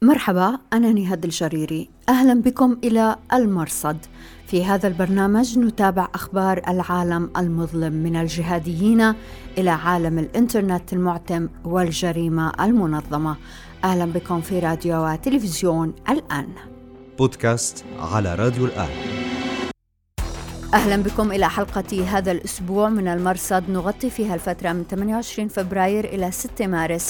مرحبا، أنا نهاد الجريري. أهلا بكم إلى المرصد. في هذا البرنامج نتابع أخبار العالم المظلم من الجهاديين إلى عالم الإنترنت المعتم والجريمة المنظمة. أهلا بكم في راديو وتلفزيون الآن. بودكاست على راديو الآن. أهلا بكم إلى حلقة هذا الأسبوع من المرصد، نغطي فيها الفترة من 28 فبراير إلى 6 مارس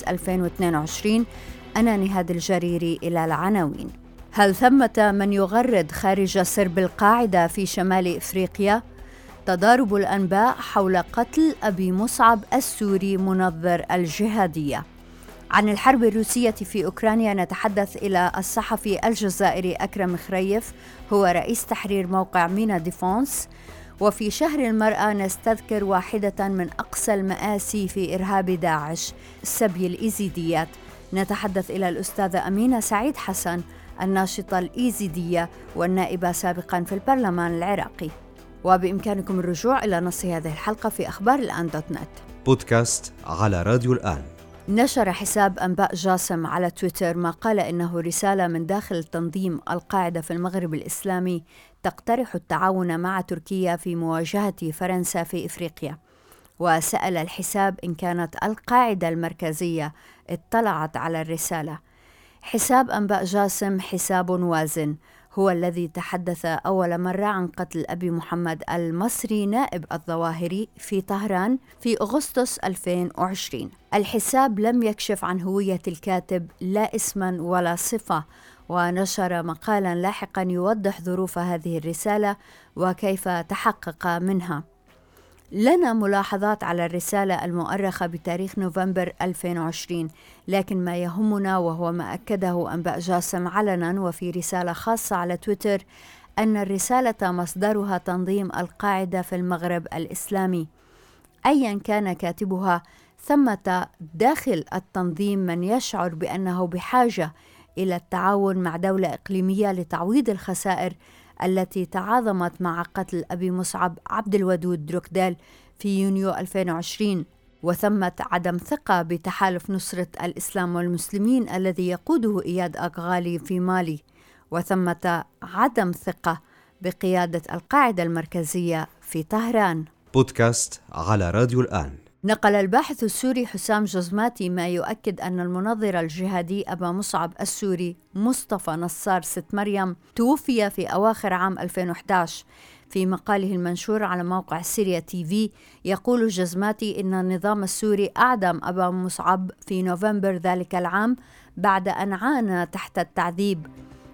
2022. أنا نهاد الجريري. إلى العناوين. هل ثمة من يغرد خارج سرب القاعدة في شمال إفريقيا؟ تضارب الأنباء حول قتل أبي مصعب السوري منظر الجهادية. عن الحرب الروسية في أوكرانيا نتحدث إلى الصحفي الجزائري أكرم خريف، هو رئيس تحرير موقع مينا ديفونس. وفي شهر المرأة نستذكر واحدة من أقصى المآسي في إرهاب داعش، سبي الإيزيديات. نتحدث إلى الأستاذة أمينة سعيد حسن، الناشطة الإيزيدية والنائبة سابقا في البرلمان العراقي. وبإمكانكم الرجوع إلى نص هذه الحلقة في أخبار الآن .net. بودكاست على راديو الآن. نشر حساب أنباء جاسم على تويتر ما قال إنه رسالة من داخل تنظيم القاعدة في المغرب الإسلامي تقترح التعاون مع تركيا في مواجهة فرنسا في إفريقيا. وسأل الحساب إن كانت القاعدة المركزية اطلعت على الرسالة. حساب أنباء جاسم حساب وازن، هو الذي تحدث أول مرة عن قتل أبي محمد المصري نائب الظواهري في طهران في أغسطس 2020. الحساب لم يكشف عن هوية الكاتب لا اسما ولا صفة، ونشر مقالا لاحقا يوضح ظروف هذه الرسالة وكيف تحقق منها. لنا ملاحظات على الرسالة المؤرخة بتاريخ نوفمبر 2020، لكن ما يهمنا وهو ما أكده أنباء جاسم علنا وفي رسالة خاصة على تويتر أن الرسالة مصدرها تنظيم القاعدة في المغرب الإسلامي. أيا كان كاتبها، ثمة داخل التنظيم من يشعر بأنه بحاجة إلى التعاون مع دولة إقليمية لتعويض الخسائر التي تعاظمت مع قتل أبي مصعب عبد الودود دروكديل في يونيو 2020. وثمة عدم ثقة بتحالف نصرة الإسلام والمسلمين الذي يقوده إياد أغالي في مالي. وثمة عدم ثقة بقيادة القاعدة المركزية في طهران. بودكاست على راديو الآن. نقل الباحث السوري حسام جزماتي ما يؤكد أن المنظر الجهادي أبا مصعب السوري مصطفى نصار ست مريم توفي في أواخر عام 2011. في مقاله المنشور على موقع سيريا تي في يقول جزماتي إن النظام السوري أعدم أبا مصعب في نوفمبر ذلك العام بعد أن عانى تحت التعذيب.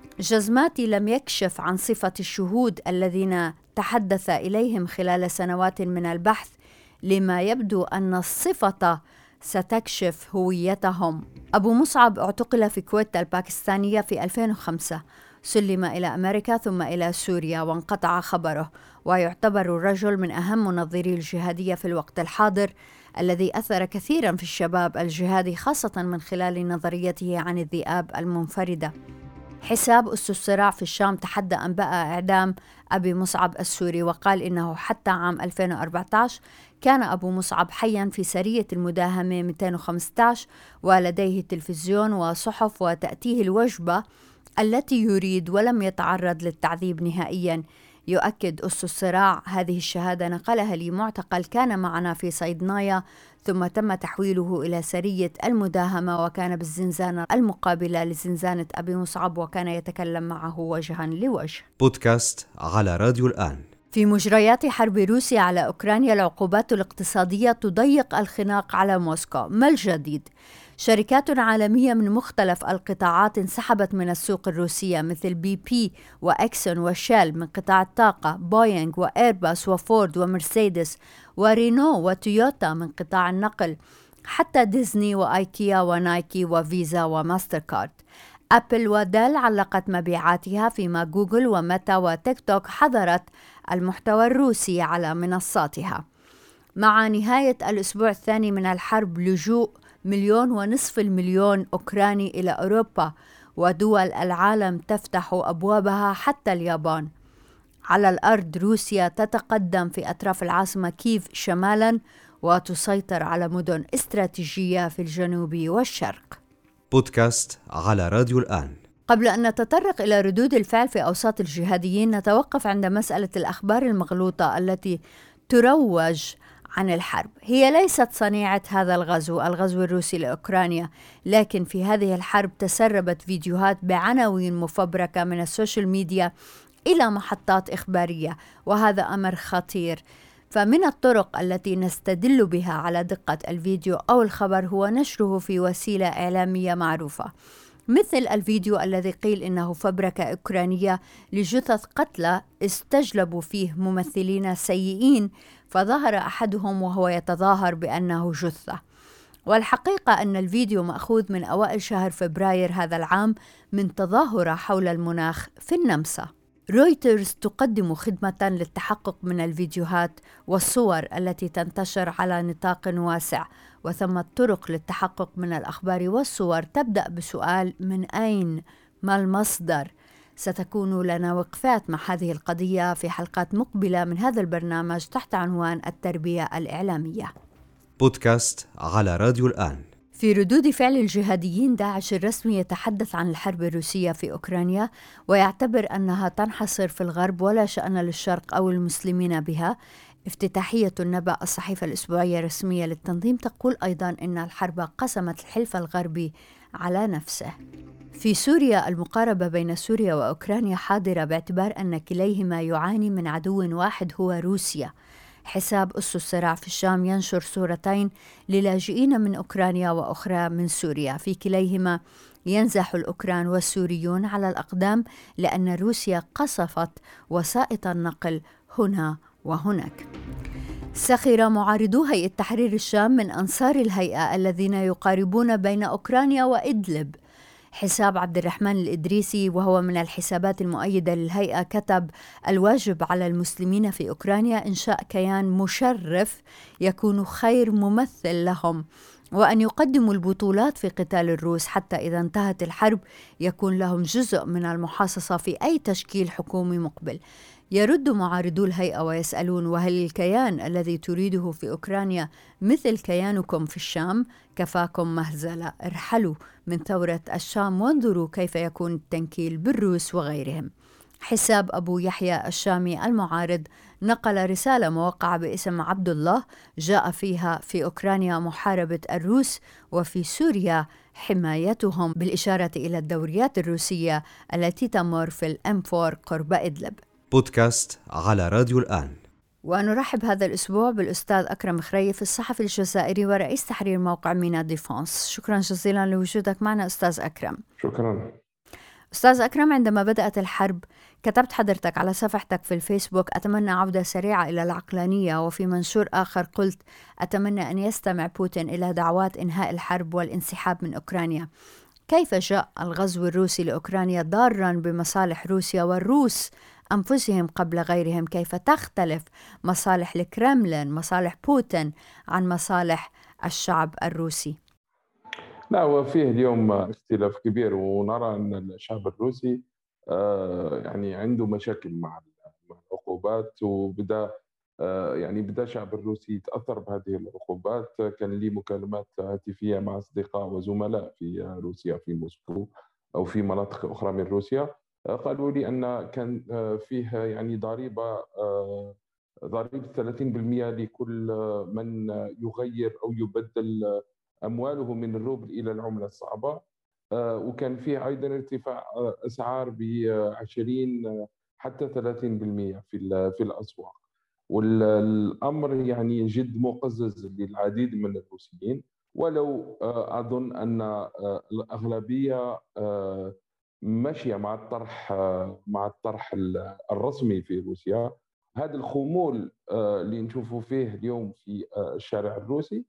جزماتي لم يكشف عن صفة الشهود الذين تحدث إليهم خلال سنوات من البحث، لما يبدو أن الصفة ستكشف هويتهم. أبو مصعب اعتقل في كويتا الباكستانية في 2005، سلم إلى أمريكا ثم إلى سوريا وانقطع خبره، ويعتبر الرجل من أهم منظري الجهادية في الوقت الحاضر الذي أثر كثيرا في الشباب الجهادي، خاصة من خلال نظريته عن الذئاب المنفردة. حساب أس الصراع في الشام تحدى أنباء إعدام أبي مصعب السوري، وقال إنه حتى عام 2014 كان أبو مصعب حيا في سرية المداهمة 215 ولديه تلفزيون وصحف وتأتيه الوجبة التي يريد ولم يتعرض للتعذيب نهائيا. يؤكد أس الصراع هذه الشهادة نقلها لي معتقل كان معنا في صيدنايا ثم تم تحويله إلى سرية المداهمة، وكان بالزنزانة المقابلة لزنزانة أبي مصعب وكان يتكلم معه وجها لوجه. بودكاست على راديو الآن. في مجريات حرب روسيا على أوكرانيا العقوبات الاقتصادية تضيق الخناق على موسكو. ما الجديد؟ شركات عالمية من مختلف القطاعات انسحبت من السوق الروسية مثل بي بي وإكسون وشيل من قطاع الطاقة، بوينغ وإيرباص وفورد ومرسيدس ورينو وتويوتا من قطاع النقل، حتى ديزني وآيكيا ونايكي وفيزا وماستر كارد. أبل وديل علقت مبيعاتها، فيما جوجل وميتا وتيك توك حظرت المحتوى الروسي على منصاتها. مع نهاية الأسبوع الثاني من الحرب لجوء 1.5 مليون أوكراني إلى أوروبا، ودول العالم تفتح أبوابها حتى اليابان. على الأرض روسيا تتقدم في أطراف العاصمة كييف شمالا وتسيطر على مدن استراتيجية في الجنوب والشرق. بودكاست على راديو الآن. قبل أن نتطرق إلى ردود الفعل في أوساط الجهاديين، نتوقف عند مسألة الأخبار المغلوطة التي تروج عن الحرب. هي ليست صنيعة هذا الغزو الروسي لأوكرانيا، لكن في هذه الحرب تسربت فيديوهات بعناوين مفبركة من السوشيال ميديا إلى محطات إخبارية، وهذا أمر خطير. فمن الطرق التي نستدل بها على دقة الفيديو أو الخبر هو نشره في وسيلة إعلامية معروفة، مثل الفيديو الذي قيل إنه فبركة أوكرانية لجثث قتلى استجلبوا فيه ممثلين سيئين، فظهر أحدهم وهو يتظاهر بأنه جثة. والحقيقة أن الفيديو مأخوذ من أوائل شهر فبراير هذا العام من تظاهرة حول المناخ في النمسا. رويترز تقدم خدمة للتحقق من الفيديوهات والصور التي تنتشر على نطاق واسع، وثمة طرق للتحقق من الأخبار والصور تبدأ بسؤال: من أين؟ ما المصدر؟ ستكون لنا وقفات مع هذه القضية في حلقات مقبلة من هذا البرنامج تحت عنوان التربية الإعلامية. بودكاست على راديو الآن. في ردود فعل الجهاديين، داعش الرسمي يتحدث عن الحرب الروسية في أوكرانيا ويعتبر أنها تنحصر في الغرب ولا شأن للشرق أو المسلمين بها. افتتاحية النبأ الصحيفة الأسبوعية الرسمية للتنظيم تقول أيضا أن الحرب قسمت الحلف الغربي على نفسه. في سوريا، المقاربة بين سوريا وأوكرانيا حاضرة باعتبار أن كليهما يعاني من عدو واحد هو روسيا. حساب أس الصراع في الشام ينشر صورتين للاجئين من أوكرانيا وأخرى من سوريا، في كليهما ينزح الأوكران والسوريون على الأقدام لأن روسيا قصفت وسائط النقل هنا وهناك. سخر معارضو هيئة تحرير الشام من أنصار الهيئة الذين يقاربون بين أوكرانيا وإدلب. حساب عبد الرحمن الإدريسي، وهو من الحسابات المؤيدة للهيئة، كتب: الواجب على المسلمين في أوكرانيا إنشاء كيان مشرف يكون خير ممثل لهم، وأن يقدموا البطولات في قتال الروس حتى إذا انتهت الحرب يكون لهم جزء من المحاصصة في أي تشكيل حكومي مقبل. يرد معارضو الهيئة ويسألون: وهل الكيان الذي تريده في أوكرانيا مثل كيانكم في الشام؟ كفاكم مهزلة، ارحلوا من ثورة الشام وانظروا كيف يكون التنكيل بالروس وغيرهم. حساب أبو يحيى الشامي المعارض نقل رسالة موقعة باسم عبد الله جاء فيها: في أوكرانيا محاربة الروس وفي سوريا حمايتهم، بالإشارة إلى الدوريات الروسية التي تمر في الأم4 قرب إدلب. بودكاست على راديو الآن. ونرحب هذا الأسبوع بالأستاذ أكرم خريف، الصحفي الجزائري ورئيس تحرير موقع مينا ديفونس. شكرا جزيلا لوجودك معنا أستاذ أكرم. شكرا. أستاذ أكرم، عندما بدأت الحرب كتبت حضرتك على صفحتك في الفيسبوك: أتمنى عودة سريعة إلى العقلانية، وفي منشور آخر قلت: أتمنى أن يستمع بوتين إلى دعوات إنهاء الحرب والانسحاب من أوكرانيا. كيف جاء الغزو الروسي لأوكرانيا ضارا بمصالح روسيا والروس أنفسهم قبل غيرهم؟ كيف تختلف مصالح الكرملين، مصالح بوتين، عن مصالح الشعب الروسي؟ لا، وفيه اليوم اختلاف كبير، ونرى أن الشعب الروسي يعني عنده مشاكل مع العقوبات، وبدأ يعني بدأ الشعب الروسي يتأثر بهذه العقوبات. كان لي مكالمات هاتفية مع أصدقاء وزملاء في روسيا، في موسكو أو في مناطق أخرى من روسيا. قالوا لي أن كان فيه يعني ضريبة 30% لكل من يغير أو يبدل أمواله من الروبل إلى العملة الصعبة. وكان فيه أيضا ارتفاع أسعار ب20 حتى 30% في الأسواق. والأمر يعني جد مقزز للعديد من الروسيين، ولو أظن أن الأغلبية ماشية مع الطرح الرسمي في روسيا. هذا الخمول اللي نشوفه فيه اليوم في الشارع الروسي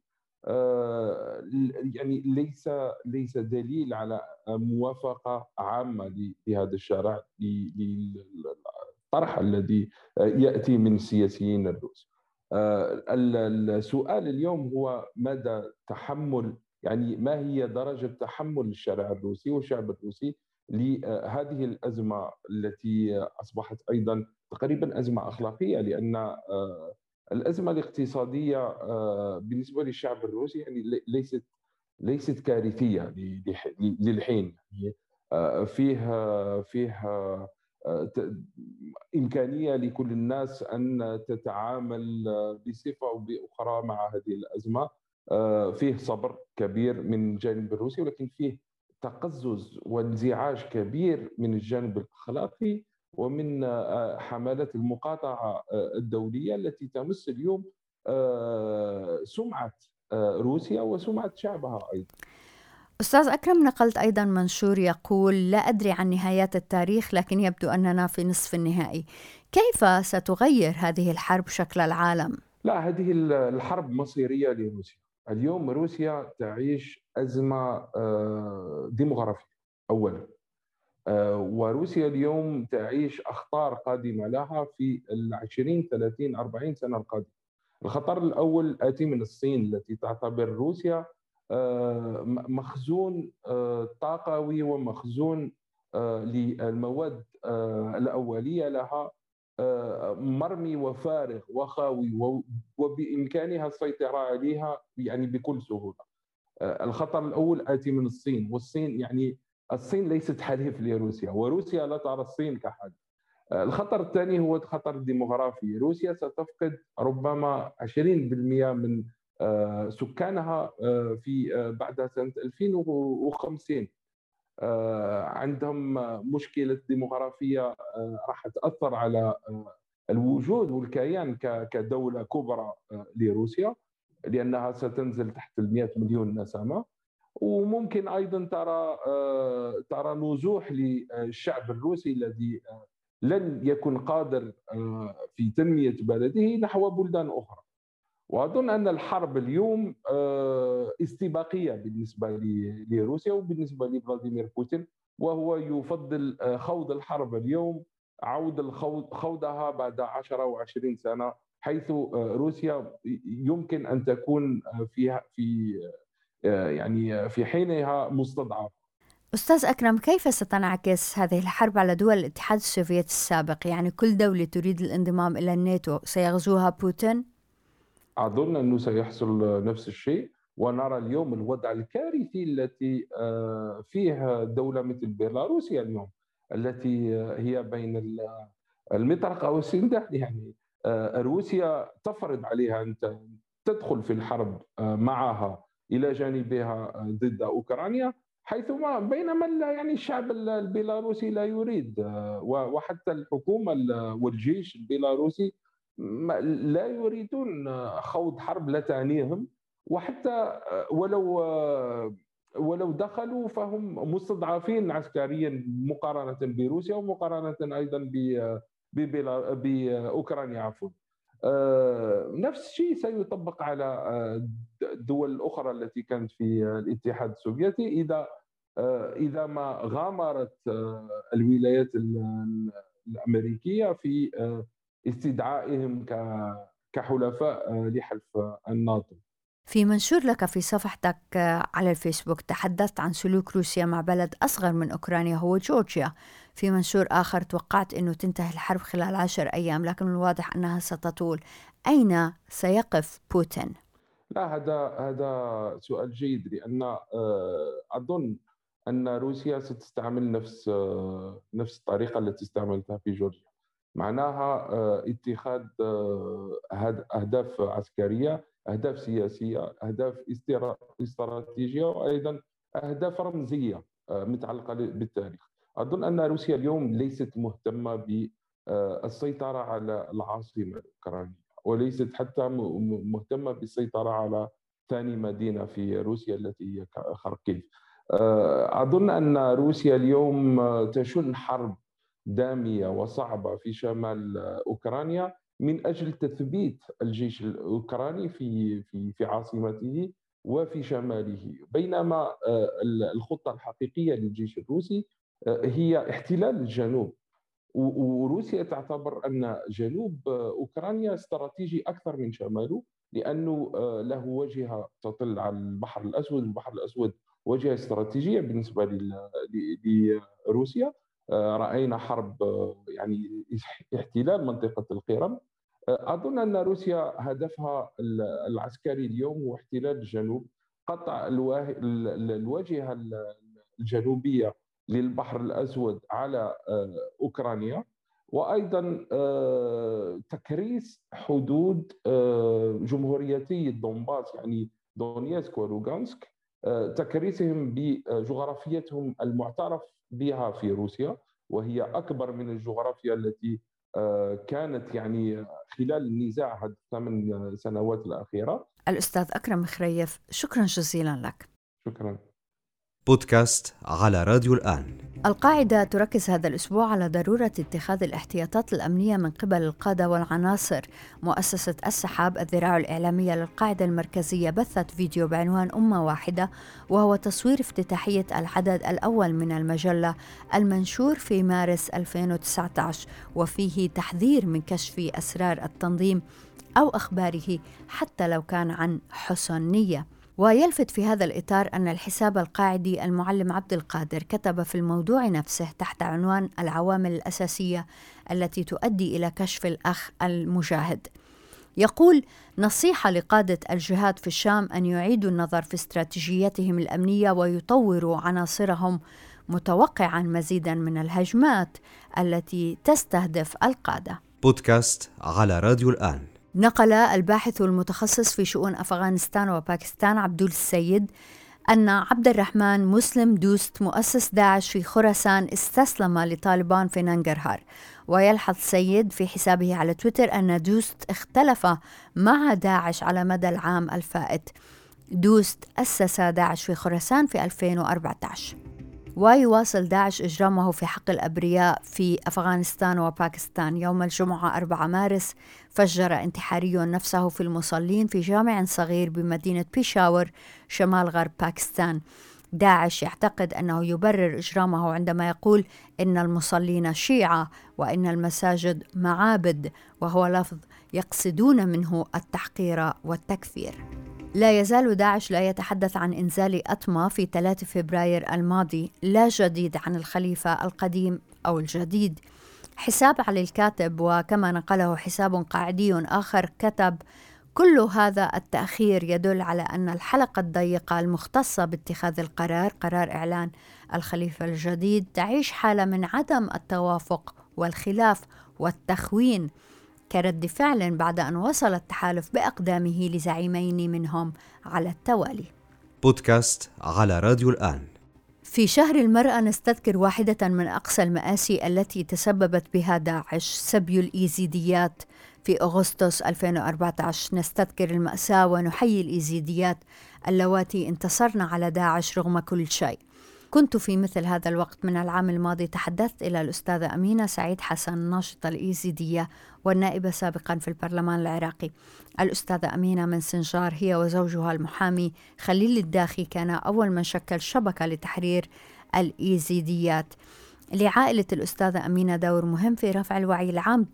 يعني ليس دليل على موافقة عامة لهذا الشارع للطرح الذي يأتي من السياسيين الروس. السؤال اليوم هو مدى تحمل، يعني ما هي درجة تحمل الشارع الروسي والشعب الروسي لهذه الأزمة التي أصبحت أيضا تقريبا أزمة أخلاقية، لأن الأزمة الاقتصادية بالنسبة للشعب الروسي يعني ليست كارثية للحين. يعني فيه إمكانية لكل الناس أن تتعامل بصفة أو بأخرى مع هذه الأزمة. فيه صبر كبير من الجانب الروسي، ولكن فيه تقزز وانزعاج كبير من الجانب الأخلاقي ومن حملات المقاطعة الدولية التي تمس اليوم سمعة روسيا وسمعة شعبها أيضا. أستاذ أكرم، نقلت أيضا منشور يقول: لا أدري عن نهايات التاريخ، لكن يبدو أننا في نصف النهائي. كيف ستغير هذه الحرب شكل العالم؟ لا، هذه الحرب مصيرية لروسيا. اليوم روسيا تعيش أزمة ديمغرافية أولا، وروسيا اليوم تعيش أخطار قادمة لها في 20 30 40 سنة القادمة. الخطر الأول آتي من الصين، التي تعتبر روسيا مخزون طاقوي ومخزون للمواد الأولية لها مرمي وفارغ وخاوي، وبإمكانها السيطرة عليها يعني بكل سهولة. الخطر الأول آتي من الصين، والصين يعني الصين ليست حليف لروسيا، وروسيا لا ترى الصين كحليف. الخطر الثاني هو الخطر الديموغرافي. روسيا ستفقد ربما 20% من سكانها في بعد سنة 2050. عندهم مشكلة ديموغرافية راح تأثر على الوجود والكيان كدولة كبرى لروسيا، لأنها ستنزل تحت 100 مليون نسمة. وممكن أيضا ترى نزوح للشعب الروسي الذي لن يكن قادر في تنمية بلده نحو بلدان أخرى. وأظن أن الحرب اليوم استباقية بالنسبة لروسيا وبالنسبة لفلاديمير بوتين، وهو يفضل خوض الحرب اليوم عود خوضها بعد 10 أو 20 سنة، حيث روسيا يمكن أن تكون يعني في حينها مستضعفة. أستاذ أكرم، كيف ستنعكس هذه الحرب على دول الاتحاد السوفيتي السابق؟ يعني كل دولة تريد الانضمام إلى الناتو سيغزوها بوتين؟ أظن أنه سيحصل نفس الشيء، ونرى اليوم الوضع الكارثي التي فيه دولة مثل بيلاروسيا اليوم، التي هي بين المطرقة والسندان. يعني روسيا تفرض عليها أن تدخل في الحرب معها إلى جانبها ضد أوكرانيا، حيثما بينما يعني الشعب البيلاروسي لا يريد، وحتى الحكومة والجيش البيلاروسي لا يريدون خوض حرب لا تعنيهم. وحتى ولو دخلوا فهم مستضعفين عسكريا مقارنة بروسيا ومقارنة أيضا بأوكرانيا عفوا. نفس الشيء سيطبق على الدول الأخرى التي كانت في الاتحاد السوفيتي إذا ما غامرت الولايات الأمريكية في استدعائهم كحلفاء لحلف الناتو. في منشور لك في صفحتك على الفيسبوك تحدثت عن سلوك روسيا مع بلد أصغر من أوكرانيا هو جورجيا. في منشور آخر توقعت أنه تنتهي الحرب خلال 10 أيام، لكن من الواضح أنها ستطول. أين سيقف بوتين؟ لا، هذا سؤال جيد، لأن أظن أن روسيا ستستعمل نفس الطريقة التي استعملتها في جورجيا. معناها اتخاذ أهداف عسكرية، أهداف سياسية، أهداف استراتيجية، وأيضا أهداف رمزية متعلقة بالتاريخ. أظن أن روسيا اليوم ليست مهتمة بالسيطرة على العاصمة الأوكرانية، وليست حتى مهتمة بالسيطرة على ثاني مدينة في روسيا التي هي خاركيف. أظن أن روسيا اليوم تشن حرب دامية وصعبة في شمال أوكرانيا من أجل تثبيت الجيش الأوكراني في عاصمته وفي شماله، بينما الخطة الحقيقية للجيش الروسي هي احتلال الجنوب. وروسيا تعتبر أن جنوب أوكرانيا استراتيجي أكثر من شماله، لأنه له وجهة تطل على البحر الأسود. البحر الأسود وجهة استراتيجية بالنسبة لروسيا. رأينا حرب يعني احتلال منطقة القرم. أظن أن روسيا هدفها العسكري اليوم هو احتلال الجنوب، قطع الواجهة الجنوبية للبحر الأسود على أوكرانيا، وأيضا تكريس حدود جمهوريتي الدونباس، يعني دونيسك ولوغانسك، تكريسهم بجغرافيتهم المعترف بها في روسيا، وهي أكبر من الجغرافيا التي كانت يعني خلال النزاع هذه الثمان سنوات الأخيرة. الأستاذ أكرم خريف، شكرا جزيلا لك. شكرا. بودكاست على راديو الآن. القاعدة تركز هذا الأسبوع على ضرورة اتخاذ الاحتياطات الأمنية من قبل القادة والعناصر. مؤسسة السحاب الذراع الإعلامية للقاعدة المركزية بثت فيديو بعنوان أمة واحدة، وهو تصوير افتتاحية العدد الأول من المجلة المنشور في مارس 2019، وفيه تحذير من كشف أسرار التنظيم أو أخباره حتى لو كان عن حسن نية. ويلفت في هذا الإطار أن الحساب القاعدي المعلم عبد القادر كتب في الموضوع نفسه تحت عنوان العوامل الأساسية التي تؤدي إلى كشف الأخ المجاهد. يقول: نصيحة لقادة الجهاد في الشام أن يعيدوا النظر في استراتيجيتهم الأمنية ويطوروا عناصرهم، متوقعا مزيدا من الهجمات التي تستهدف القادة. بودكاست على راديو الآن. نقل الباحث المتخصص في شؤون أفغانستان وباكستان عبدول السيد أن عبد الرحمن مسلم دوست مؤسس داعش في خراسان استسلم لطالبان في ننجرهار. ويلحظ سيد في حسابه على تويتر أن دوست اختلف مع داعش على مدى العام الفائت. دوست أسس داعش في خراسان في 2014. ويواصل داعش إجرامه في حق الأبرياء في أفغانستان وباكستان. يوم الجمعة 4 مارس فجر انتحاري نفسه في المصلين في جامع صغير بمدينة بيشاور شمال غرب باكستان. داعش يعتقد أنه يبرر إجرامه عندما يقول إن المصلين شيعة وإن المساجد معابد، وهو لفظ يقصدون منه التحقير والتكفير. لا يزال داعش لا يتحدث عن إنزال أطمة في 3 فبراير الماضي. لا جديد عن الخليفة القديم أو الجديد. حساب علي الكاتب، وكما نقله حساب قاعدي آخر، كتب: كل هذا التأخير يدل على أن الحلقة الضيقة المختصة باتخاذ القرار، قرار إعلان الخليفة الجديد، تعيش حالة من عدم التوافق والخلاف والتخوين كرد فعل بعد أن وصل التحالف بأقدامه لزعيمين منهم على التوالي. بودكاست على راديو الآن. في شهر المرأة نستذكر واحدة من أقصى المآسي التي تسببت بها داعش، سبي الإيزيديات في أغسطس 2014. نستذكر المأساة ونحيي الإيزيديات اللواتي انتصرن على داعش رغم كل شيء. كنت في مثل هذا الوقت من العام الماضي تحدثت إلى الأستاذة أمينة سعيد حسن، ناشطة الإيزيدية والنائبة سابقا في البرلمان العراقي. الأستاذة أمينة من سنجار، هي وزوجها المحامي خليل الداخي كان أول من شكل شبكة لتحرير الإيزيديات. لعائلة الأستاذة أمينة دور مهم في رفع الوعي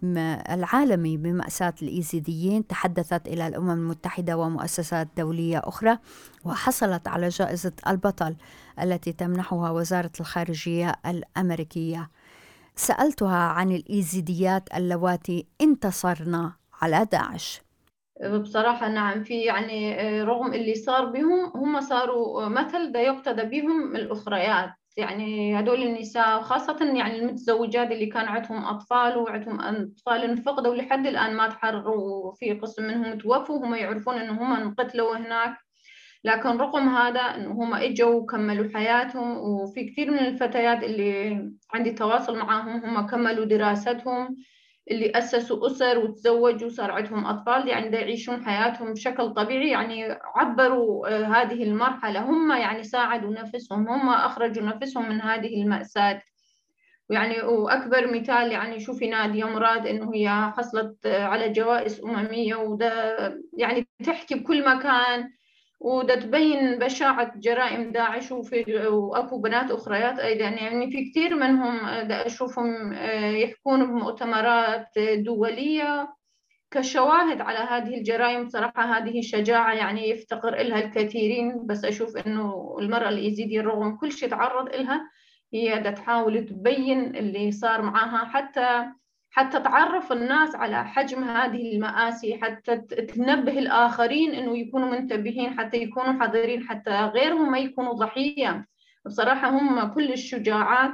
العالمي بمأساة الإيزيديين. تحدثت إلى الأمم المتحدة ومؤسسات دولية أخرى، وحصلت على جائزة البطل التي تمنحها وزارة الخارجية الأمريكية. سألتها عن الإيزيديات اللواتي انتصرنا على داعش. بصراحة نعم، في يعني رغم اللي صار بهم، هم صاروا مثل دا يقتدى بهم الأخريات. يعني هدول النساء خاصة يعني المتزوجات اللي كان عندهم أطفال وعندهم أطفال انفقدوا لحد الآن ما تحرروا، في قسم منهم توفوا، هم يعرفون إنه هم انقتلوا هناك، لكن رغم هذا إنه هم إجوا وكملوا حياتهم. وفي كثير من الفتيات اللي عندي تواصل معهم هم كملوا دراستهم، اللي أسسوا أسر وتزوجوا وصار عندهم أطفال، يعني دا يعيشون حياتهم بشكل طبيعي. يعني عبروا هذه المرحلة، هم يعني ساعدوا نفسهم، هم أخرجوا نفسهم من هذه المأساة. يعني وأكبر مثال يعني شوفي نادية مراد إنه هي حصلت على جوائز أممية، وده يعني تحكي بكل مكان، وده تبين بشاعة جرائم داعش. وأكو بنات أخريات أيضا، يعني في كثير منهم دا أشوفهم يحكون بمؤتمرات دولية كشواهد على هذه الجرائم. صراحة هذه شجاعة يعني يفتقر إلها الكثيرين، بس أشوف إنه المرأة الإيزيدية رغم كل شيء تعرض إلها، هي دا تحاول تبين اللي صار معها، حتى تعرف الناس على حجم هذه المآسي، حتى تنبه الآخرين إنه يكونوا منتبهين، حتى يكونوا حذرين، حتى غيرهم ما يكونوا ضحية. بصراحة هم كل الشجاعات،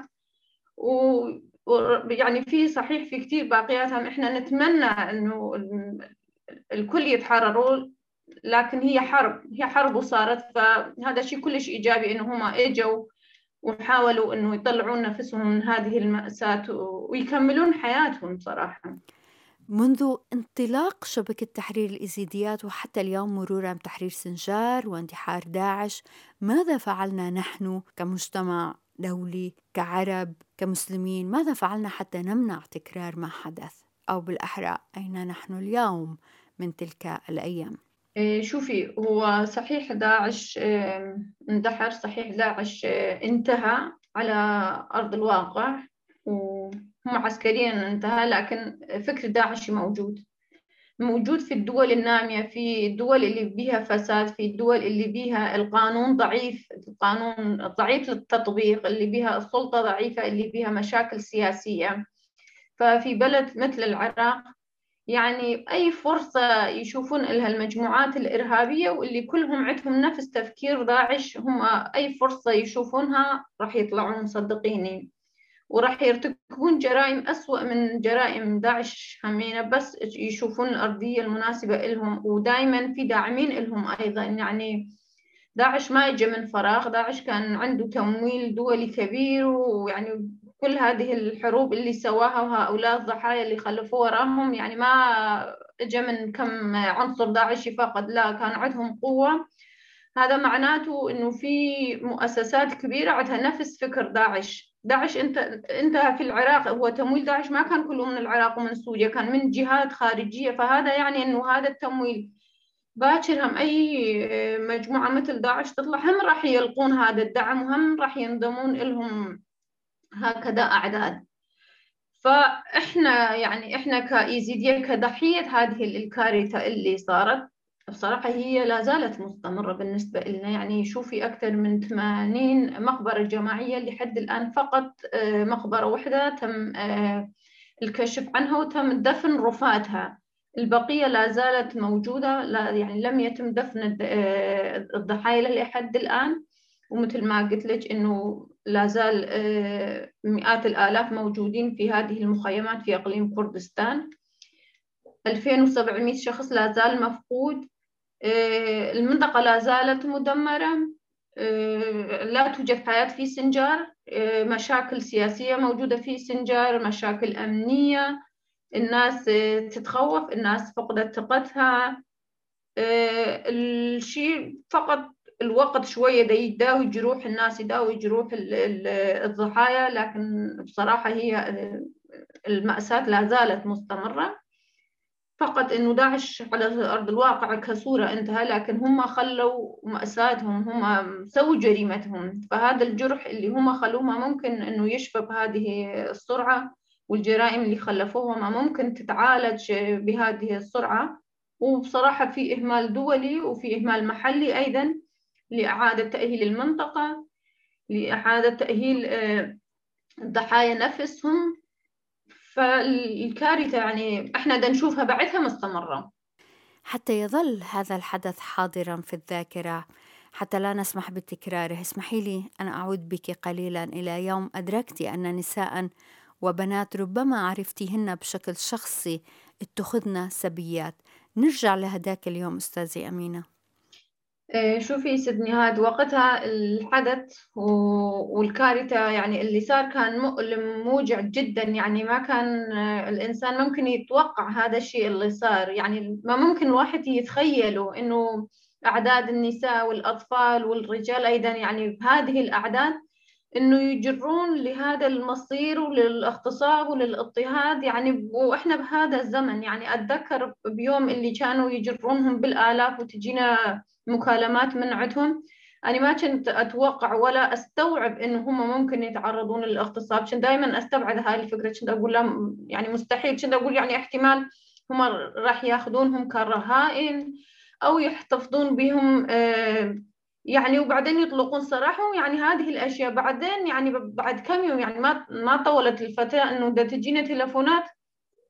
ويعني في صحيح في كتير باقياتهم إحنا نتمنى إنه الكل يتحرروا، لكن هي حرب وصارت، فهذا شيء كلش إيجابي إنه هم إجوا وحاولوا إنه يطلعون نفسهم من هذه المأساة ويكملون حياتهم صراحة. منذ انطلاق شبكة تحرير الإيزيديات وحتى اليوم مرورا بتحرير سنجار واندحار داعش، ماذا فعلنا نحن كمجتمع دولي، كعرب، كمسلمين؟ ماذا فعلنا حتى نمنع تكرار ما حدث؟ أو بالأحرى أين نحن اليوم من تلك الأيام؟ شوفي، هو صحيح داعش اندحر، صحيح داعش انتهى على أرض الواقع وهم عسكريا انتهى، لكن فكر داعش موجود في الدول النامية، في الدول اللي بيها فساد، في الدول اللي بيها القانون ضعيف، القانون ضعيف للتطبيق، اللي بيها السلطة ضعيفة، اللي بيها مشاكل سياسية. ففي بلد مثل العراق يعني أي فرصة يشوفون لها المجموعات الإرهابية واللي كلهم عندهم نفس تفكير داعش، هم أي فرصة يشوفونها راح يطلعون مصدقين وراح يرتكبون جرائم أسوأ من جرائم داعش همينة، بس يشوفون الأرضية المناسبة لهم، ودائما في داعمين لهم أيضا. يعني داعش ما اجى من فراغ، داعش كان عنده تمويل دولي كبير، ويعني كل هذه الحروب اللي سواها وهؤلاء الضحايا اللي خلفوا وراهم يعني ما اجى من كم عنصر داعشي فقط، لا، كان عندهم قوة. هذا معناته انه في مؤسسات كبيرة عندها نفس فكر داعش. داعش انتهى في العراق، هو تمويل داعش ما كان كله من العراق ومن سوريا، كان من جهات خارجية، فهذا يعني انه هذا التمويل باكر هم أي مجموعة مثل داعش تطلع هم راح يلقون هذا الدعم، وهم راح ينضمون لهم هكذا أعداد. فإحنا يعني إحنا كإيزيدية كضحية هذه الكارثة اللي صارت، بصراحة هي لا زالت مستمرة بالنسبة لنا. يعني شوفي أكثر من 80 مقبرة جماعية لحد الآن، فقط مقبرة واحدة تم الكشف عنها وتم دفن رفاتها، البقية لا زالت موجودة، لا يعني لم يتم دفن الضحايا لحد الآن. ومثل ما قلت لك إنه لا زال مئات الآلاف موجودين في هذه المخيمات في إقليم كردستان، 2700 شخص لا زال مفقود، المنطقة لا زالت مدمرة، لا توجد حياة في سنجار، مشاكل سياسية موجودة في سنجار، مشاكل أمنية، الناس تتخوف، الناس فقدت ثقتها. الشيء فقط الوقت شوية يداوي جروح الناس، يداوي جروح الضحايا، لكن بصراحة هي المأساة لا زالت مستمرة. فقط إنه داعش على أرض الواقع كصورة انتهى، لكن هم خلوا مأساتهم، هم سووا جريمتهم، فهذا الجرح اللي هم خلوه ما ممكن إنه يشفى بهذه السرعة، والجرائم اللي خلفوها ما ممكن تتعالج بهذه السرعة. وبصراحة في إهمال دولي وفي إهمال محلي أيضا لإعادة تأهيل المنطقة، لإعادة تأهيل الضحايا نفسهم. فالكارثة يعني احنا دا نشوفها بعدها مستمرة. حتى يظل هذا الحدث حاضرا في الذاكرة، حتى لا نسمح بتكراره، اسمحي لي أن أعود بك قليلا إلى يوم أدركت أن نساء وبنات ربما عرفتيهن بشكل شخصي اتخذن سبيات. نرجع لهداك اليوم أستاذي أمينة. شوفي سيدني، هاد وقتها الحدث والكارثة يعني اللي صار كان مؤلم موجع جدا، يعني ما كان الإنسان ممكن يتوقع هذا الشيء اللي صار، يعني ما ممكن الواحد يتخيله إنه أعداد النساء والأطفال والرجال أيضا يعني بهذه الأعداد إنه يجرون لهذا المصير وللاغتصاب وللاضطهاد. يعني وإحنا بهذا الزمن يعني أتذكر بيوم اللي كانوا يجرونهم بالآلاف وتجينا مكالمات من عندهم، أنا ما كنت أتوقع ولا أستوعب إنه هم ممكن يتعرضون للاغتصاب. كنت دائما أستبعد هاي الفكرة، كنت أقول لا يعني مستحيل، كنت أقول يعني احتمال هم راح ياخذونهم كرهائن أو يحتفظون بهم يعني وبعدين يطلقون سراحهم. يعني هذه الأشياء بعدين يعني بعد كم يوم يعني ما طولت الفترة إنه دا تجينا تلفونات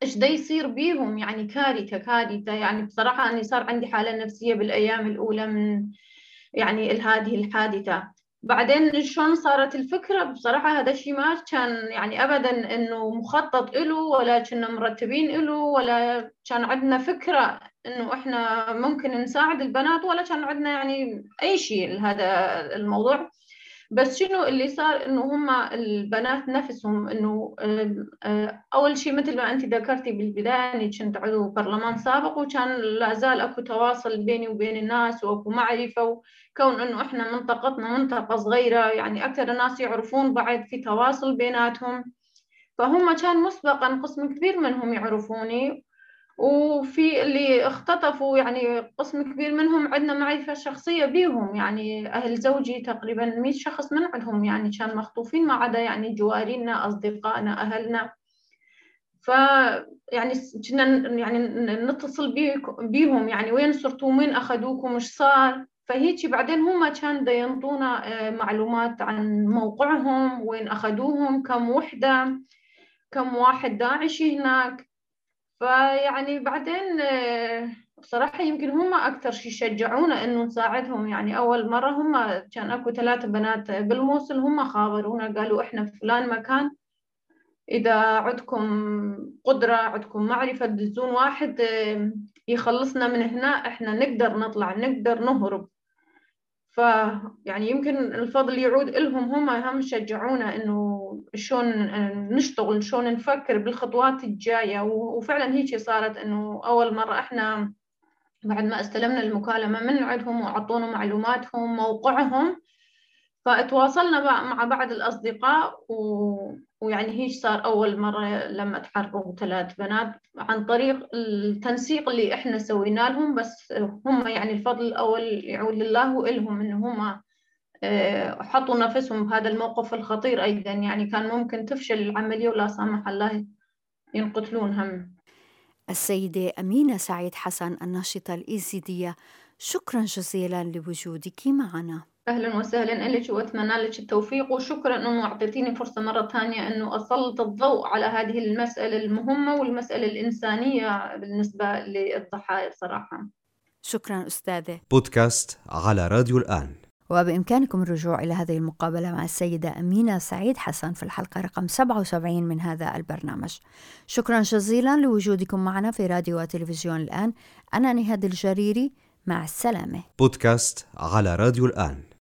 إيش دا يصير بيهم، يعني كارثة كارثة. يعني بصراحة أني صار عندي حالة نفسية بالأيام الأولى من يعني هذه الحادثة. بعدين شلون صارت الفكرة؟ بصراحة هذا الشيء ما كان يعني أبدا إنه مخطط إله، ولا كنا مرتبين إله، ولا كان عندنا فكرة إنه إحنا ممكن نساعد البنات، ولا كان عندنا يعني أي شيء لهذا الموضوع. بس شنو اللي صار إنه هم البنات نفسهم إنه أول شيء مثل ما أنت ذكرتي بالبداية، إني كنت عضو برلمان سابق، وكان لا زال أكو تواصل بيني وبين الناس وأكو معرفة، وكون إنه إحنا منطقتنا منطقة صغيرة يعني أكثر الناس يعرفون بعد، في تواصل بيناتهم. فهم كان مسبقا قسم كبير منهم يعرفوني، وفي اللي اختطفوا يعني قسم كبير منهم عندنا معرفة شخصية بيهم. يعني أهل زوجي تقريبا 100 شخص من عندهم يعني كان مخطوفين، ما عدا يعني جوارينا أصدقائنا أهلنا. ف يعني كنا يعني نتصل بيهم، يعني وين صرتوا، وين أخذوكم، مش صار. فهيك بعدين هم كان دا ينطونا معلومات عن موقعهم، وين أخذوهم، كم وحدة، كم واحد داعشي هناك. فيعني بعدين بصراحة يمكن هم أكثر شيء شجعونا إنه نساعدهم. يعني أول مرة هم كان أكو 3 بنات بالموصل، هم خابرونا قالوا إحنا في فلان مكان، إذا عندكم قدرة عندكم معرفة تدزون واحد يخلصنا من هنا، إحنا نقدر نطلع، نقدر نهرب. فيعني يمكن الفضل يعود لهم، هم شجعونا إنه شلون نشتغل، شلون نفكر بالخطوات الجاية. وفعلا هيك صارت، إنه أول مرة إحنا بعد ما استلمنا المكالمة من عندهم وعطونا معلوماتهم موقعهم، فتواصلنا مع بعض الأصدقاء ويعني هيك صار أول مرة لما تحرروا 3 بنات عن طريق التنسيق اللي إحنا سوينا لهم. بس هم يعني الفضل الأول يعود لله وإلهم، إن هم حطوا نفسهم بهذا الموقف الخطير أيضا. يعني كان ممكن تفشل العملية ولا سامح الله ينقتلون هم. السيدة أمينة سعيد حسن، الناشطة الإيزيدية، شكرا جزيلا لوجودك معنا. أهلا وسهلا لك، وأتمنى لك التوفيق، وشكرا أنه أعطيتيني فرصة مرة ثانية أنه أسلط الضوء على هذه المسألة المهمة والمسألة الإنسانية بالنسبة للضحايا صراحة. شكرا أستاذة. بودكاست على راديو الآن. وبإمكانكم الرجوع إلى هذه المقابلة مع السيدة أمينة سعيد حسن في الحلقة رقم 77 من هذا البرنامج. شكرا جزيلا لوجودكم معنا في راديو وتلفزيون الآن. أنا نهاد الجريري، مع السلامة. بودكاست على راديو الآن.